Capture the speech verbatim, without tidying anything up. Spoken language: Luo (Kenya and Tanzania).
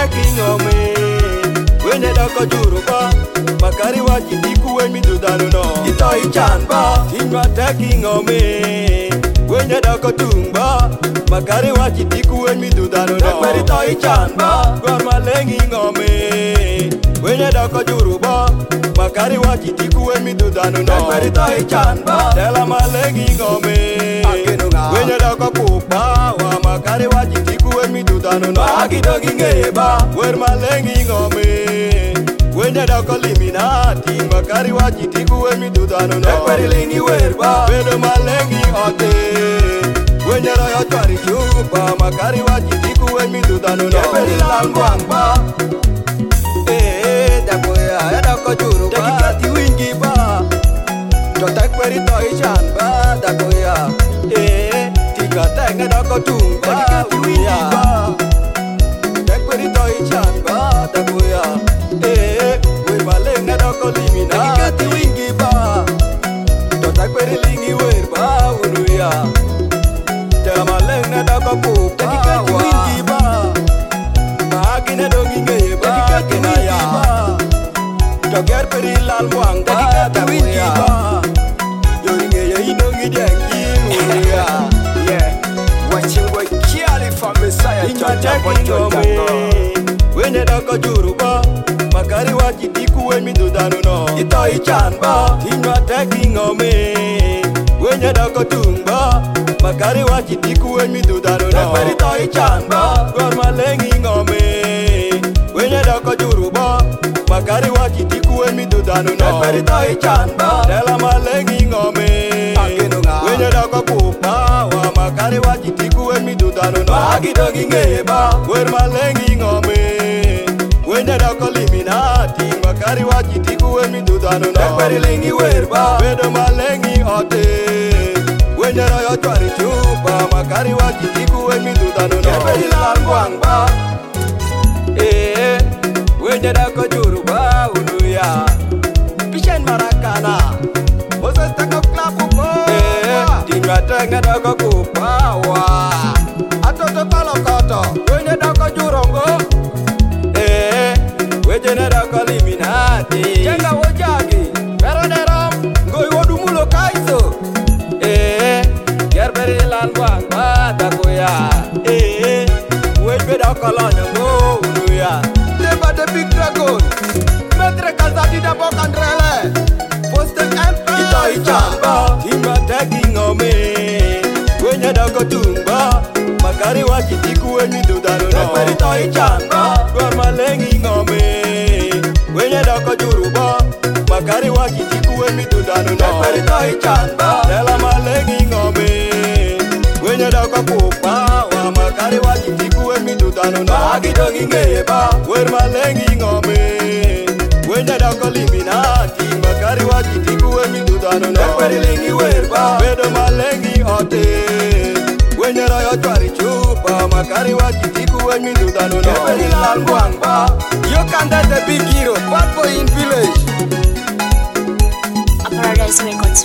taking on me. When you don't go to ba, makari wa jitiku when me do that no. Ito ichan ba, tinga taking on me. When you don't go to ba, makari wa jitiku when me do that no. Ekperi ito ichan ba, gor malengi on me. When you don't go to ba, makari wa jitiku when me do that no. Ekperi ito ichan ba, tela malengi on me. When you don't go to ba, wa makari wa jitiku when me do that no. Agi dogi ngeba, where malengi on me. When you don't call me nothing, makari wa jitiku when me do that no. Ekperi lingi werba, when malengi ote. When you royo twari chupa, makari wa jitiku when me do that no. Ekperi langwang ba, eh, da boya, ya da ko juru ba, kati wingi ba. Jota ekperi to ichan ba, da boya, eh, tiga teng da ko tung ba, kati wingi ba. Ekperi to ichan ba, da boya, eh, we maleng da ko limina, kati wingi ba. Jota ekperi lingi werba, unuya. Maleng na dako pupa, kati wingi ba, maagi na dongi ngeba, kati wingi ba. Joger peri lal muang ba, kati wingi ba. Yori ngeye inongi dengi muya. Yeah, watching boy Kiali from Messiah, Georgia, boy Georgia. When you dako juru ba, makari wa jitiku when me do danu no. Ito ichan ba, tinga taking on me. When you dako tumba, makari wa jitiku when me do that no. Ekperi to ichan ba, gor malengi ngome. When you dako juru ba, makari wa jitiku when me do that no. Ekperi to ichan ba, tela malengi ngome. When you dako pupa, wa makari wa jitiku when me do that no. Agi dogi ngeba, gor malengi ngome. When you dako liminati, makari wa jitiku when me do that no. Ekperi lingi werba, when malengi ote. When you royo twari chupa, makari wa jitiku when me do that no. Ekperi langwang ba, eh, when you dako juru ba, unuya. Pishen marakana, Moses tako klapu po, eh, tinga tenga dako kupa wa. Atoto palo koto, when you dako jurongo, eh, when you dako liminati. Jenga wajagi, pero deram, ngoi wodumulo kaiso. Gerberi langwang ba dakoya, eh, we beda kolonyo go unuya. Deba the big dragon, metre kazadi da bokan rele. Poste empire, ito ichamba, timba taking on me. When you dako tumba, makari wa jitiku when me do that no. Ekperi to ichamba, gor malengi ngome. When you dako juruba, makari wa jitiku when me do that no. Ekperi to ichamba, tela malengi ngome. When you dako pupa, wa makari wa jitiku when me do that no. Agi dogi ngeba, wer malengi ngome. When you dako liminati, makari wa jitiku when me do that no. Ekperi lingi werba, bedo malengi ote. When you royo twari chupa, makari wa jitiku when me do that no. Ekperi langwang ba, you can dance the big hero, bad boy in village. A Paradise Records.